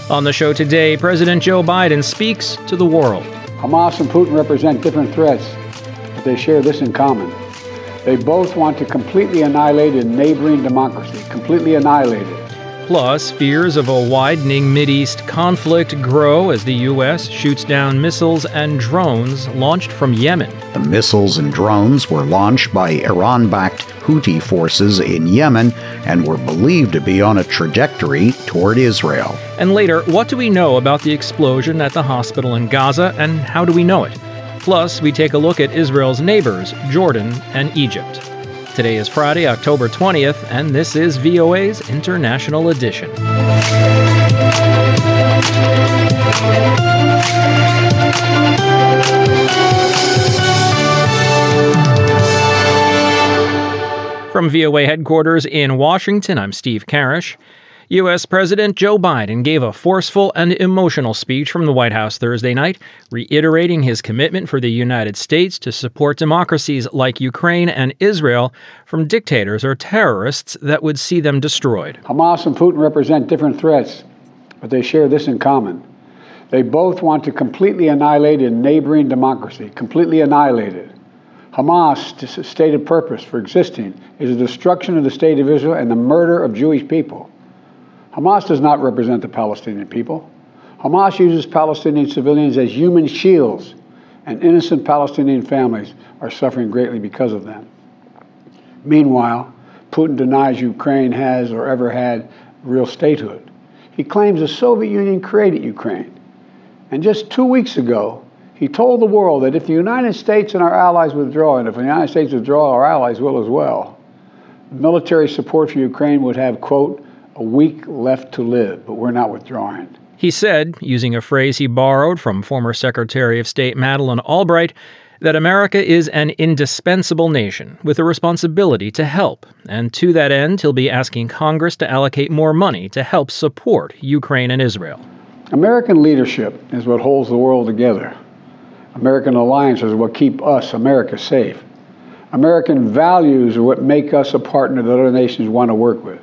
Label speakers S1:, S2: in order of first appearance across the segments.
S1: On the show today, President Joe Biden speaks to the world.
S2: Hamas and Putin represent different threats, but they share this in common. They both want to completely annihilate a neighboring democracy, completely annihilate it.
S1: Plus, fears of a widening Mideast conflict grow as the U.S. shoots down missiles and drones launched from Yemen.
S3: The missiles and drones were launched by Iran-backed Houthi forces in Yemen and were believed to be on a trajectory toward Israel.
S1: And later, what do we know about the explosion at the hospital in Gaza, and how do we know it? Plus, we take a look at Israel's neighbors, Jordan and Egypt. Today is Friday, October 20th, and this is VOA's International Edition. From VOA headquarters in Washington, I'm Steve Karish. U.S. President Joe Biden gave a forceful and emotional speech from the White House Thursday night, reiterating his commitment for the United States to support democracies like Ukraine and Israel from dictators or terrorists that would see them destroyed.
S2: Hamas and Putin represent different threats, but they share this in common. They both want to completely annihilate a neighboring democracy, completely annihilate it. Hamas' stated purpose for existing is the destruction of the state of Israel and the murder of Jewish people. Hamas does not represent the Palestinian people. Hamas uses Palestinian civilians as human shields, and innocent Palestinian families are suffering greatly because of them. Meanwhile, Putin denies Ukraine has or ever had real statehood. He claims the Soviet Union created Ukraine. And just 2 weeks ago, he told the world that if the United States and our allies withdraw, and if the United States withdraw, our allies will as well, military support for Ukraine would have, quote, a week left to live, but we're not withdrawing.
S1: He said, using a phrase he borrowed from former Secretary of State Madeleine Albright, that America is an indispensable nation with a responsibility to help. And to that end, he'll be asking Congress to allocate more money to help support Ukraine and Israel.
S2: American leadership is what holds the world together. American alliances are what keep us, America, safe. American values are what make us a partner that other nations want to work with.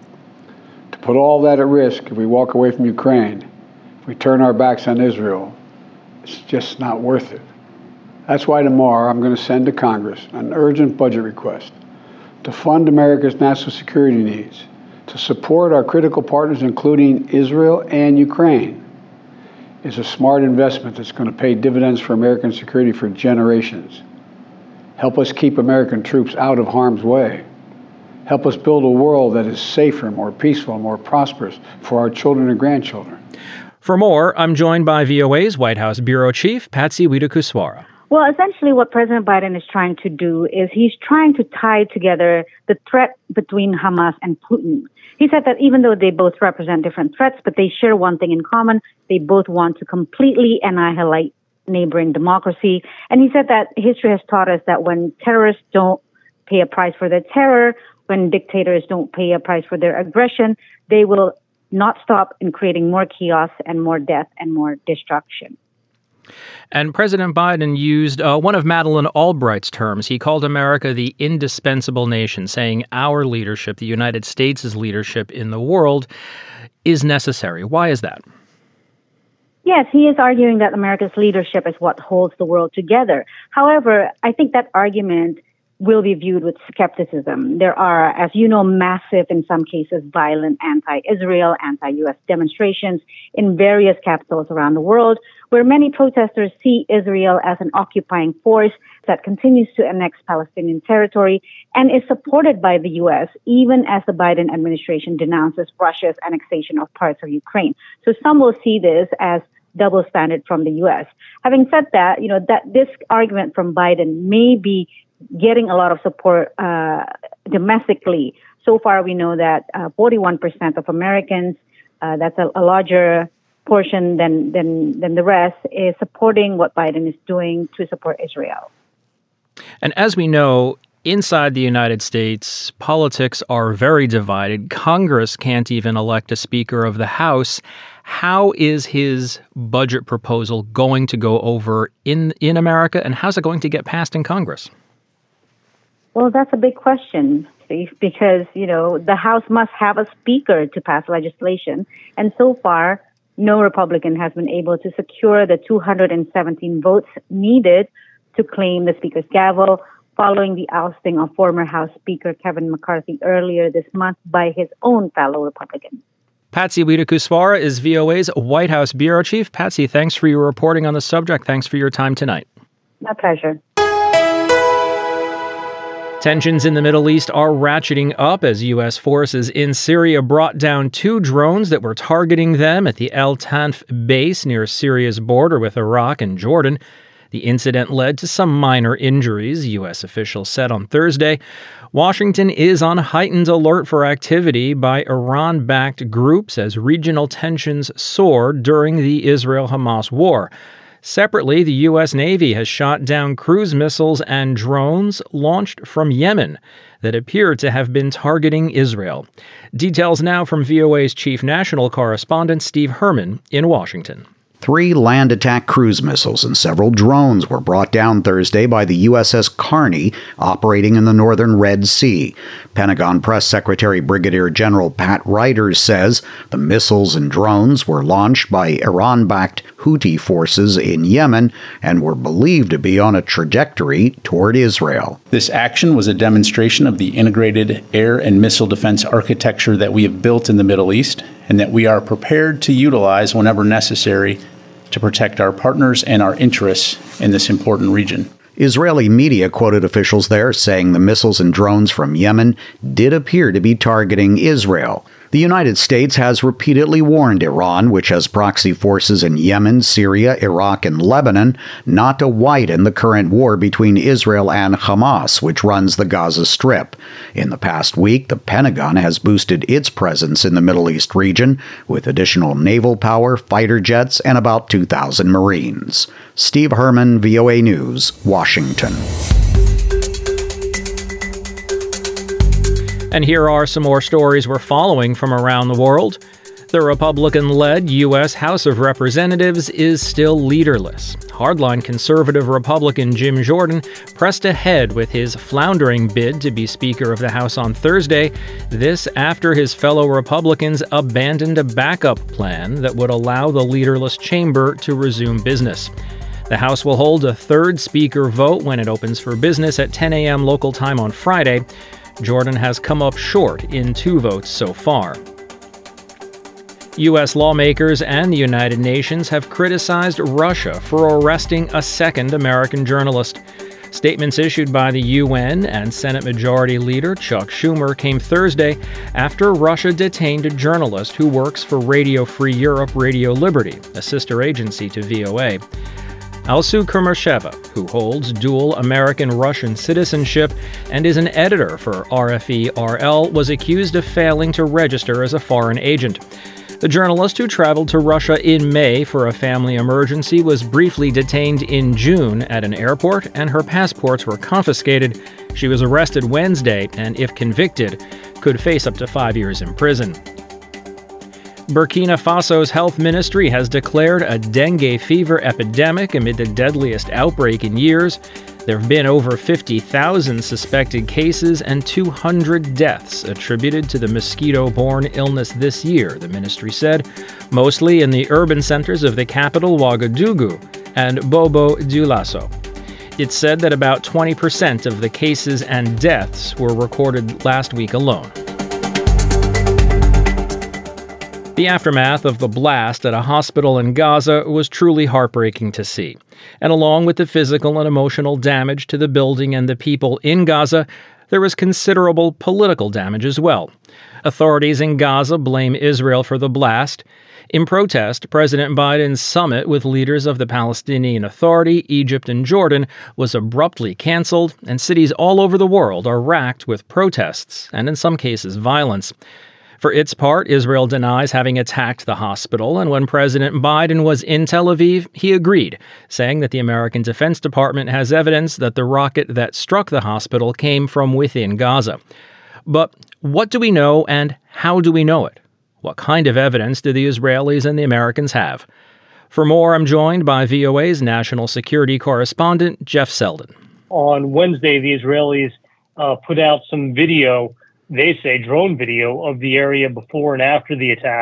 S2: To put all that at risk, if we walk away from Ukraine, if we turn our backs on Israel, it's just not worth it. That's why tomorrow I'm going to send to Congress an urgent budget request to fund America's national security needs, to support our critical partners, including Israel and Ukraine. It's a smart investment that's going to pay dividends for American security for generations. Help us keep American troops out of harm's way. Help us build a world that is safer, more peaceful, more prosperous for our children and grandchildren.
S1: For more, I'm joined by VOA's White House Bureau Chief, Patsy Widakuswara.
S4: Well, essentially what President Biden is trying to do is he's trying to tie together the threat between Hamas and Putin. He said that even though they both represent different threats, but they share one thing in common. They both want to completely annihilate neighboring democracy. And he said that history has taught us that when terrorists don't pay a price for their terror, when dictators don't pay a price for their aggression, they will not stop in creating more chaos and more death and more destruction.
S1: And President Biden used one of Madeleine Albright's terms. He called America the indispensable nation, saying our leadership, the United States' leadership in the world, is necessary. Why is that?
S4: Yes, he is arguing that America's leadership is what holds the world together. However, I think that argument will be viewed with skepticism. There are, as you know, massive, in some cases, violent anti-Israel, anti-U.S. demonstrations in various capitals around the world, where many protesters see Israel as an occupying force that continues to annex Palestinian territory and is supported by the U.S., even as the Biden administration denounces Russia's annexation of parts of Ukraine. So some will see this as double standard from the U.S. Having said that, that this argument from Biden may be getting a lot of support domestically. So far, we know that 41% of Americans, that's a larger portion than the rest, is supporting what Biden is doing to support Israel.
S1: And as we know, inside the United States, politics are very divided. Congress can't even elect a Speaker of the House. How is his budget proposal going to go over in America, and how's it going to get passed in Congress?
S4: Well, that's a big question, Steve, because, the House must have a speaker to pass legislation. And so far, no Republican has been able to secure the 217 votes needed to claim the Speaker's gavel following the ousting of former House Speaker Kevin McCarthy earlier this month by his own fellow Republicans.
S1: Patsy Widakuswara is VOA's White House bureau chief. Patsy, thanks for your reporting on the subject. Thanks for your time tonight.
S4: My pleasure.
S1: Tensions in the Middle East are ratcheting up as U.S. forces in Syria brought down 2 drones that were targeting them at the El Tanf base near Syria's border with Iraq and Jordan. The incident led to some minor injuries, U.S. officials said on Thursday. Washington is on heightened alert for activity by Iran-backed groups as regional tensions soar during the Israel-Hamas war. Separately, the U.S. Navy has shot down cruise missiles and drones launched from Yemen that appear to have been targeting Israel. Details now from VOA's chief national correspondent Steve Herman in Washington.
S3: 3 land attack cruise missiles and several drones were brought down Thursday by the USS Carney, operating in the northern Red Sea. Pentagon Press Secretary Brigadier General Pat Ryder says the missiles and drones were launched by Iran-backed Houthi forces in Yemen and were believed to be on a trajectory toward Israel.
S5: This action was a demonstration of the integrated air and missile defense architecture that we have built in the Middle East and that we are prepared to utilize whenever necessary to protect our partners and our interests in this important region.
S3: Israeli media quoted officials there saying the missiles and drones from Yemen did appear to be targeting Israel. The United States has repeatedly warned Iran, which has proxy forces in Yemen, Syria, Iraq, and Lebanon, not to widen the current war between Israel and Hamas, which runs the Gaza Strip. In the past week, the Pentagon has boosted its presence in the Middle East region with additional naval power, fighter jets, and about 2,000 Marines. Steve Herman, VOA News, Washington.
S1: And here are some more stories we're following from around the world. The Republican-led U.S. House of Representatives is still leaderless. Hardline conservative Republican Jim Jordan pressed ahead with his floundering bid to be Speaker of the House on Thursday, this after his fellow Republicans abandoned a backup plan that would allow the leaderless chamber to resume business. The House will hold a third Speaker vote when it opens for business at 10 a.m. local time on Friday. Jordan has come up short in 2 votes so far. U.S. lawmakers and the United Nations have criticized Russia for arresting a second American journalist. Statements issued by the UN and Senate Majority Leader Chuck Schumer came Thursday after Russia detained a journalist who works for Radio Free Europe Radio Liberty, a sister agency to VOA. Alsu Kurmasheva, who holds dual American-Russian citizenship and is an editor for RFE-RL, was accused of failing to register as a foreign agent. The journalist, who traveled to Russia in May for a family emergency, was briefly detained in June at an airport, and her passports were confiscated. She was arrested Wednesday and, if convicted, could face up to 5 years in prison. Burkina Faso's health ministry has declared a dengue fever epidemic amid the deadliest outbreak in years. There have been over 50,000 suspected cases and 200 deaths attributed to the mosquito-borne illness this year, the ministry said, mostly in the urban centers of the capital Ouagadougou and Bobo Dioulasso. It said that about 20% of the cases and deaths were recorded last week alone. The aftermath of the blast at a hospital in Gaza was truly heartbreaking to see. And along with the physical and emotional damage to the building and the people in Gaza, there was considerable political damage as well. Authorities in Gaza blame Israel for the blast. In protest, President Biden's summit with leaders of the Palestinian Authority, Egypt, and Jordan was abruptly canceled, and cities all over the world are racked with protests and, in some cases, violence. For its part, Israel denies having attacked the hospital, and when President Biden was in Tel Aviv, he agreed, saying that the American Defense Department has evidence that the rocket that struck the hospital came from within Gaza. But what do we know, and how do we know it? What kind of evidence do the Israelis and the Americans have? For more, I'm joined by VOA's national security correspondent, Jeff Selden.
S6: On Wednesday, the Israelis put out some video, they say drone video, of the area before and after the attack.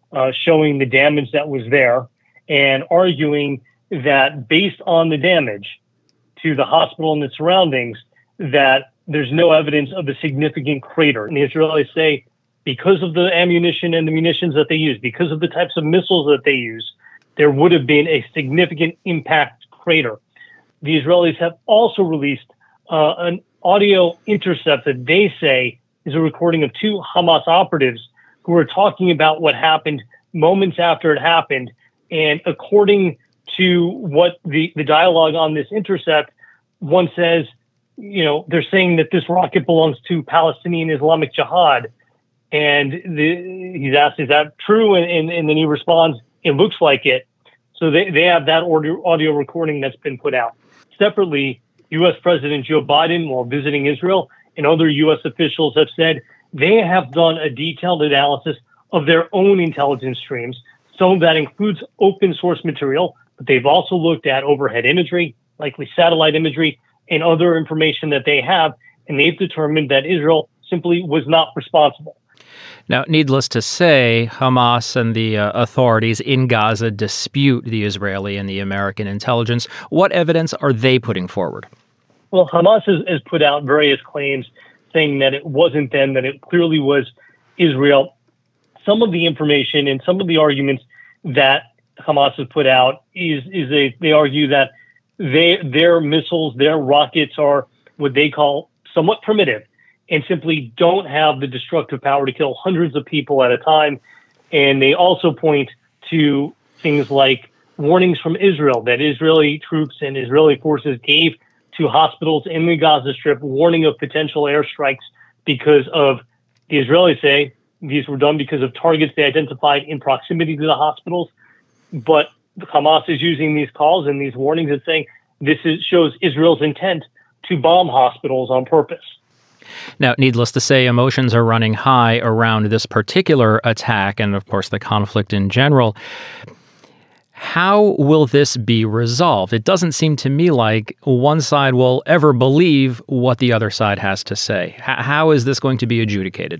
S6: showing the damage that was there and arguing that based on the damage to the hospital and its surroundings, that there's no evidence of a significant crater. And the Israelis say because of the ammunition and the munitions that they use, because of the types of missiles that they use, there would have been a significant impact crater. The Israelis have also released an audio intercept that they say is a recording of two Hamas operatives who were talking about what happened moments after it happened. And according to what the dialogue on this intercept, one says, they're saying that this rocket belongs to Palestinian Islamic Jihad. And he's asked, is that true? And then he responds, it looks like it. So they have that audio recording that's been put out. Separately, U.S. President Joe Biden, while visiting Israel, and other U.S. officials have said they have done a detailed analysis of their own intelligence streams. Some of that includes open source material, but they've also looked at overhead imagery, likely satellite imagery, and other information that they have, and they've determined that Israel simply was not responsible.
S1: Now, needless to say, Hamas and the authorities in Gaza dispute the Israeli and the American intelligence. What evidence are they putting forward?
S6: Well, Hamas has put out various claims saying that it wasn't them, that it clearly was Israel. Some of the information and some of the arguments that Hamas has put out they argue that their missiles, their rockets are what they call somewhat primitive and simply don't have the destructive power to kill hundreds of people at a time. And they also point to things like warnings from Israel that Israeli troops and Israeli forces gave to hospitals in the Gaza Strip, warning of potential airstrikes because of, the Israelis say, these were done because of targets they identified in proximity to the hospitals. But Hamas is using these calls and these warnings and saying shows Israel's intent to bomb hospitals on purpose.
S1: Now, needless to say, emotions are running high around this particular attack and, of course, the conflict in general. How will this be resolved? It doesn't seem to me like one side will ever believe what the other side has to say. How is this going to be adjudicated?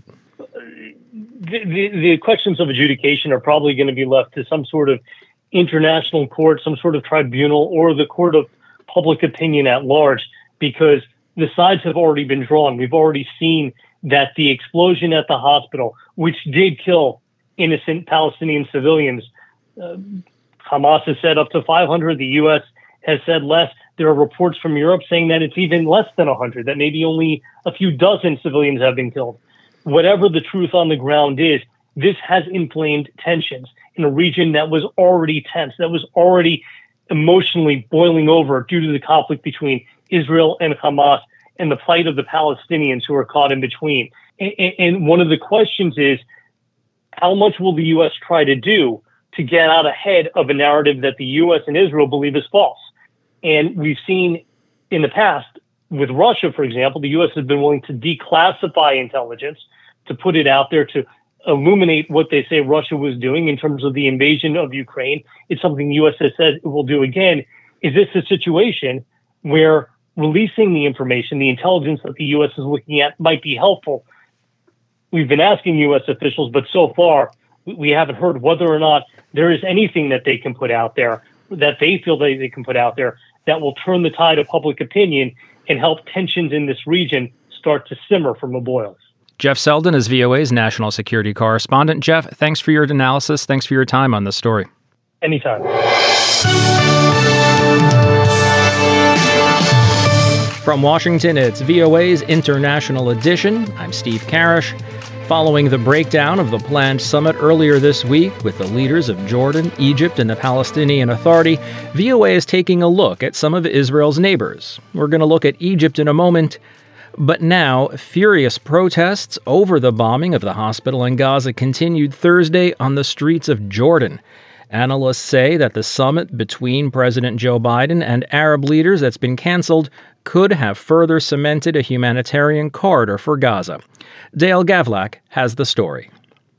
S6: The questions of adjudication are probably going to be left to some sort of international court, some sort of tribunal, or the court of public opinion at large, because the sides have already been drawn. We've already seen that the explosion at the hospital, which did kill innocent Palestinian civilians, Hamas has said up to 500. The U.S. has said less. There are reports from Europe saying that it's even less than 100, that maybe only a few dozen civilians have been killed. Whatever the truth on the ground is, this has inflamed tensions in a region that was already tense, that was already emotionally boiling over due to the conflict between Israel and Hamas and the plight of the Palestinians who are caught in between. And one of the questions is, how much will the U.S. try to do to get out ahead of a narrative that the U.S. and Israel believe is false? And we've seen in the past with Russia, for example, the U.S. has been willing to declassify intelligence, to put it out there, to illuminate what they say Russia was doing in terms of the invasion of Ukraine. It's something the U.S. has said it will do again. Is this a situation where releasing the information, the intelligence that the U.S. is looking at, might be helpful? We've been asking U.S. officials, but so far we haven't heard whether or not there is anything that they can put out there, that they feel they can put out there, that will turn the tide of public opinion and help tensions in this region start to simmer from the boils.
S1: Jeff Selden is VOA's national security correspondent. Jeff, thanks for your analysis. Thanks for your time on this story.
S6: Anytime.
S1: From Washington, it's VOA's International Edition. I'm Steve Karish. Following the breakdown of the planned summit earlier this week with the leaders of Jordan, Egypt, and the Palestinian Authority, VOA is taking a look at some of Israel's neighbors. We're going to look at Egypt in a moment. But now, furious protests over the bombing of the hospital in Gaza continued Thursday on the streets of Jordan. Analysts say that the summit between President Joe Biden and Arab leaders that's been canceled could have further cemented a humanitarian corridor for Gaza. Dale Gavlak has the story.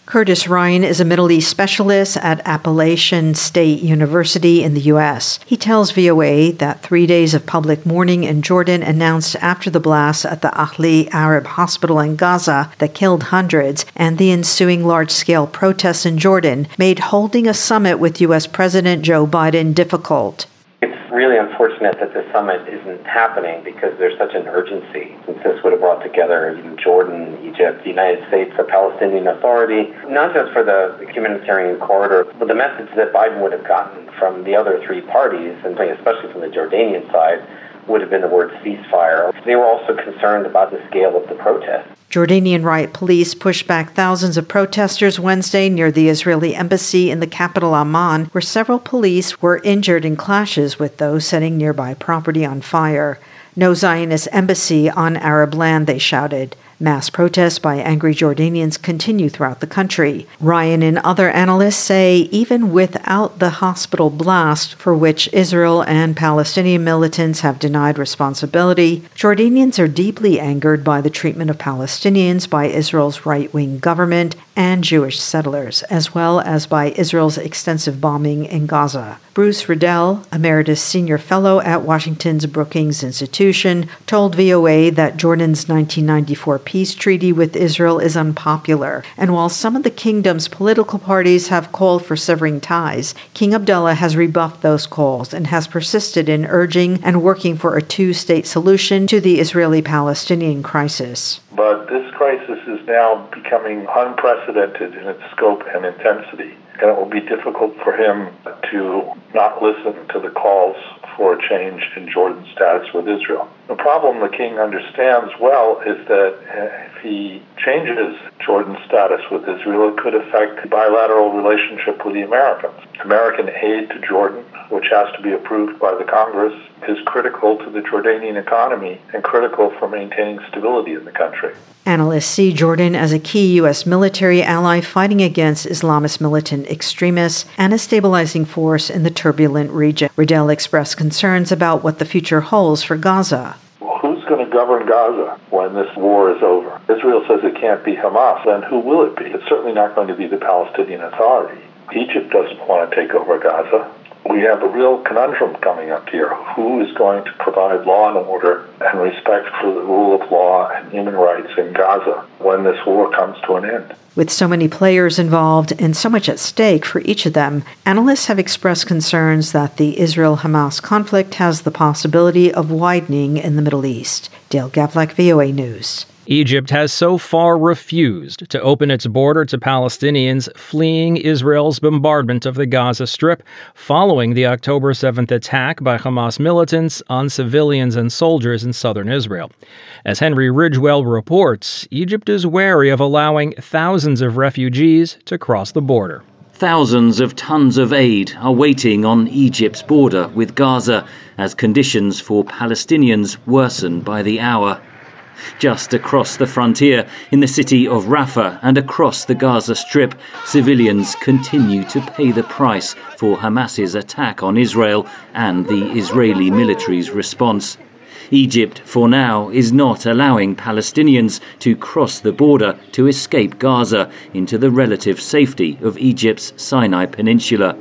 S7: Curtis Ryan is a Middle East specialist at Appalachian State University in the U.S. He tells VOA that 3 days of public mourning in Jordan announced after the blast at the Ahli Arab Hospital in Gaza that killed hundreds and the ensuing large-scale protests in Jordan made holding a summit with U.S. President Joe Biden difficult.
S8: It's really unfortunate that this summit isn't happening because there's such an urgency, since this would have brought together Jordan, Egypt, the United States, the Palestinian Authority, not just for the humanitarian corridor, but the message that Biden would have gotten from the other three parties, and especially from the Jordanian side, would have been the word ceasefire. They were also concerned about the scale of the protest.
S7: Jordanian riot police pushed back thousands of protesters Wednesday near the Israeli embassy in the capital Amman, where several police were injured in clashes with those setting nearby property on fire. No Zionist embassy on Arab land, they shouted. Mass protests by angry Jordanians continue throughout the country. Ryan and other analysts say even without the hospital blast, for which Israel and Palestinian militants have denied responsibility, Jordanians are deeply angered by the treatment of Palestinians by Israel's right-wing government and Jewish settlers, as well as by Israel's extensive bombing in Gaza. Bruce Riddell, Emeritus Senior Fellow at Washington's Brookings Institution, told VOA that Jordan's 1994 peace treaty with Israel is unpopular, and while some of the kingdom's political parties have called for severing ties, King Abdullah has rebuffed those calls and has persisted in urging and working for a two-state solution to the Israeli-Palestinian crisis.
S9: But this crisis is now becoming unprecedented in its scope and intensity, and it will be difficult for him to not listen to the calls for a change in Jordan's status with Israel. The problem the king understands well is that if he changes Jordan's status with Israel, it could affect the bilateral relationship with the Americans. American aid to Jordan, which has to be approved by the Congress, is critical to the Jordanian economy and critical for maintaining stability in the country.
S7: Analysts see Jordan as a key U.S. military ally fighting against Islamist militant extremists and a stabilizing force in the turbulent region. Riddell expressed concerns about what the future holds for Gaza.
S9: Well, who's going to govern Gaza when this war is over? Israel says it can't be Hamas, then who will it be? It's certainly not going to be the Palestinian Authority. Egypt doesn't want to take over Gaza. We have a real conundrum coming up here. Who is going to provide law and order and respect for the rule of law and human rights in Gaza when this war comes to an end?
S7: With so many players involved and so much at stake for each of them, analysts have expressed concerns that the Israel-Hamas conflict has the possibility of widening in the Middle East. Dale Gavlak, VOA News.
S1: Egypt has so far refused to open its border to Palestinians fleeing Israel's bombardment of the Gaza Strip following the October 7th attack by Hamas militants on civilians and soldiers in southern Israel. As Henry Ridgewell reports, Egypt is wary of allowing thousands of refugees to cross the border.
S10: Thousands of tons of aid are waiting on Egypt's border with Gaza as conditions for Palestinians worsen by the hour. Just across the frontier, in the city of Rafah and across the Gaza Strip, civilians continue to pay the price for Hamas's attack on Israel and the Israeli military's response. Egypt, for now, is not allowing Palestinians to cross the border to escape Gaza into the relative safety of Egypt's Sinai Peninsula.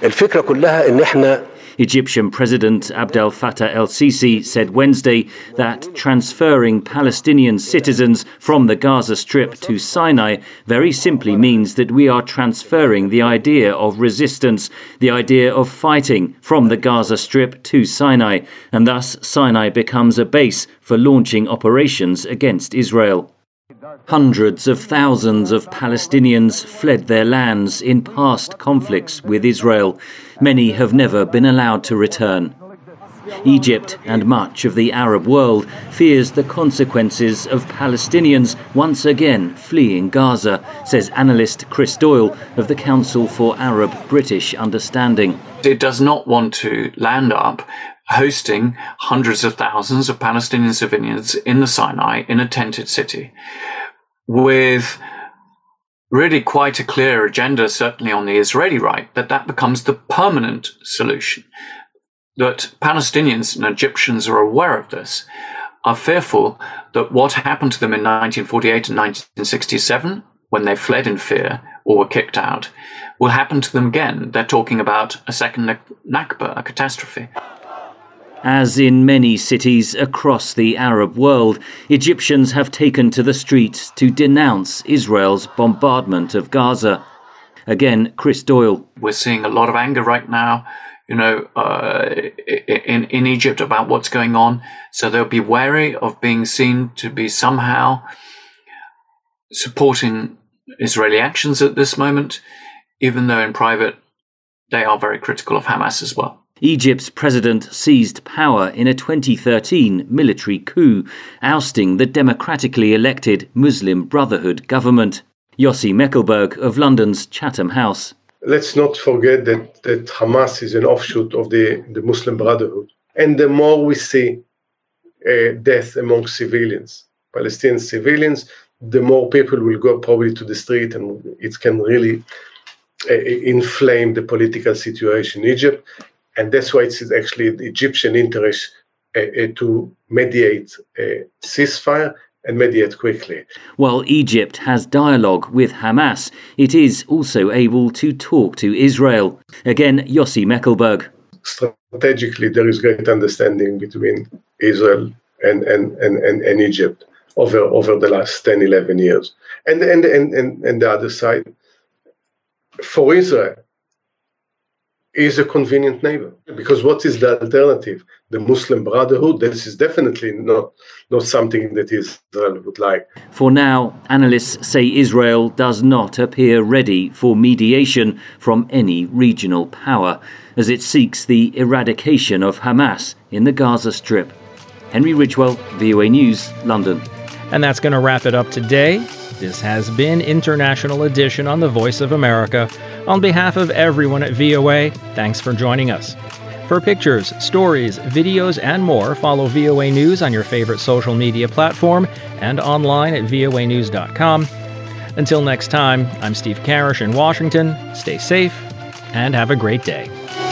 S10: Egyptian President Abdel Fattah el-Sisi said Wednesday that transferring Palestinian citizens from the Gaza Strip to Sinai very simply means that we are transferring the idea of resistance, the idea of fighting from the Gaza Strip to Sinai, and thus Sinai becomes a base for launching operations against Israel. Hundreds of thousands of Palestinians fled their lands in past conflicts with Israel. Many have never been allowed to return. Egypt and much of the Arab world fears the consequences of Palestinians once again fleeing Gaza, says analyst Chris Doyle of the Council for Arab-British Understanding.
S11: It does not want to land up hosting hundreds of thousands of Palestinian civilians in the Sinai in a tented city, with really quite a clear agenda, certainly on the Israeli right, that becomes the permanent solution. That Palestinians and Egyptians are aware of this, are fearful that what happened to them in 1948 and 1967 when they fled in fear or were kicked out, will happen to them again. They're talking about a second Nakba, a catastrophe.
S10: As in many cities across the Arab world, Egyptians have taken to the streets to denounce Israel's bombardment of Gaza. Again, Chris Doyle.
S11: We're seeing a lot of anger right now, in Egypt about what's going on. So they'll be wary of being seen to be somehow supporting Israeli actions at this moment, even though in private they are very critical of Hamas as well.
S10: Egypt's president seized power in a 2013 military coup, ousting the democratically elected Muslim Brotherhood government. Yossi Mekelberg of London's Chatham House.
S12: Let's not forget that Hamas is an offshoot of the Muslim Brotherhood. And the more we see death among civilians, Palestinian civilians, the more people will go probably to the street, and it can really inflame the political situation in Egypt. And that's why it's actually the Egyptian interest to mediate a ceasefire and mediate quickly.
S10: While Egypt has dialogue with Hamas, it is also able to talk to Israel. Again, Yossi Mekelberg.
S12: Strategically, there is great understanding between Israel and Egypt over the last 10, 11 years. And the other side, for Israel, is a convenient neighbor. Because what is the alternative? The Muslim Brotherhood? This is definitely not something that Israel would like.
S10: For now, analysts say Israel does not appear ready for mediation from any regional power, as it seeks the eradication of Hamas in the Gaza Strip. Henry Ridgewell, VOA News, London.
S1: And that's going to wrap it up today. This has been International Edition on the Voice of America. On behalf of everyone at VOA, thanks for joining us. For pictures, stories, videos, and more, follow VOA News on your favorite social media platform and online at voanews.com. Until next time, I'm Steve Karish in Washington. Stay safe and have a great day.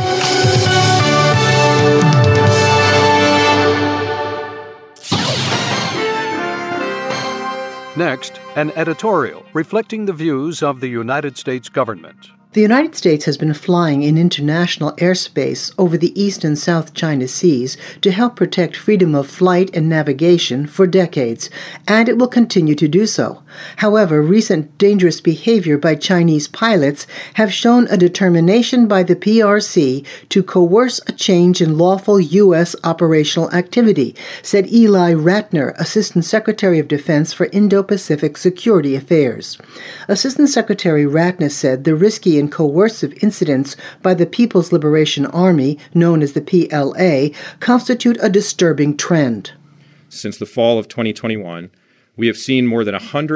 S13: Next, an editorial reflecting the views of the United States government.
S14: The United States has been flying in international airspace over the East and South China Seas to help protect freedom of flight and navigation for decades, and it will continue to do so. However, recent dangerous behavior by Chinese pilots have shown a determination by the PRC to coerce a change in lawful U.S. operational activity, said Eli Ratner, Assistant Secretary of Defense for Indo-Pacific Security Affairs. Assistant Secretary Ratner said the risky and coercive incidents by the People's Liberation Army, known as the PLA, constitute a disturbing trend.
S15: Since the fall of 2021, we have seen more than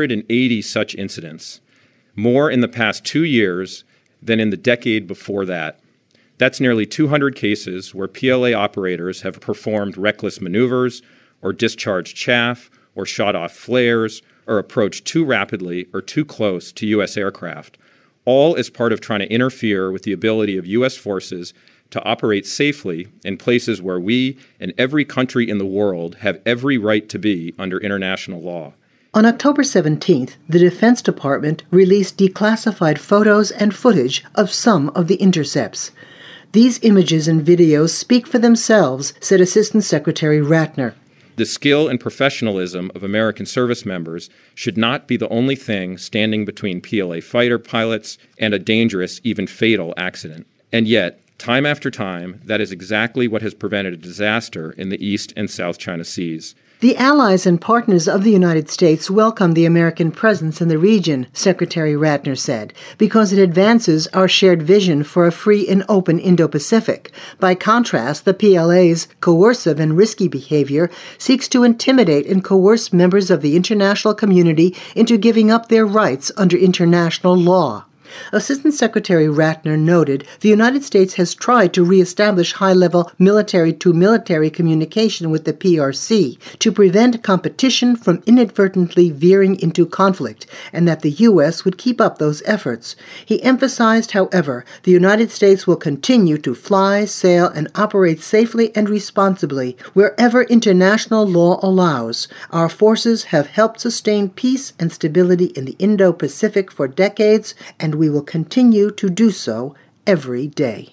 S15: 180 such incidents, more in the past 2 years than in the decade before that. That's nearly 200 cases where PLA operators have performed reckless maneuvers or discharged chaff or shot off flares or approached too rapidly or too close to U.S. aircraft, all as part of trying to interfere with the ability of U.S. forces to operate safely in places where we and every country in the world have every right to be under international law.
S14: On October 17th, the Defense Department released declassified photos and footage of some of the intercepts. These images and videos speak for themselves, said Assistant Secretary Ratner.
S15: The skill and professionalism of American service members should not be the only thing standing between PLA fighter pilots and a dangerous, even fatal accident. And yet, time after time, that is exactly what has prevented a disaster in the East and South China Seas.
S14: The allies and partners of the United States welcome the American presence in the region, Secretary Ratner said, because it advances our shared vision for a free and open Indo-Pacific. By contrast, the PLA's coercive and risky behavior seeks to intimidate and coerce members of the international community into giving up their rights under international law. Assistant Secretary Ratner noted the United States has tried to reestablish high-level military-to-military communication with the PRC to prevent competition from inadvertently veering into conflict, and that the U.S. would keep up those efforts. He emphasized, however, the United States will continue to fly, sail, and operate safely and responsibly wherever international law allows. Our forces have helped sustain peace and stability in the Indo-Pacific for decades, and we will continue to do so every day.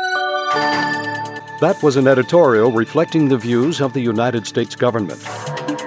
S13: That was an editorial reflecting the views of the United States government.